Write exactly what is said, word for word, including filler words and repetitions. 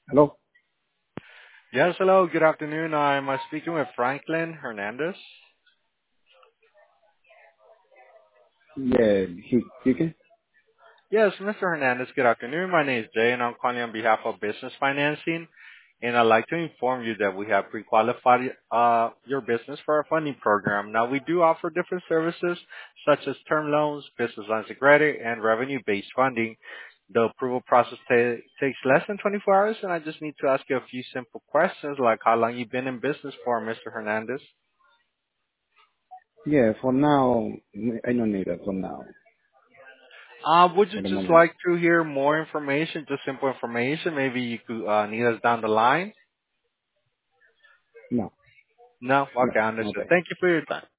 Hello? Yes, hello. Good afternoon. I'm uh, speaking with Franklin Hernandez. Yeah, he speaking? Yes, Mister Hernandez, good afternoon. My name is Jay, and I'm calling on behalf of Business Financing. And I'd like to inform you that we have pre-qualified uh, your business for our funding program. Now, we do offer different services such as term loans, business lines of credit, and revenue-based funding. The approval process ta- takes less than twenty-four hours, and I just need to ask you a few simple questions like how long you've been in business for, Mister Hernandez. Yeah, for now, I don't need it for now, Uh, would you for the just moment. like to hear more information, just simple information? Maybe you could uh, need us down the line? No, No? no, Okay, no understood. thanks. Thank you for your time.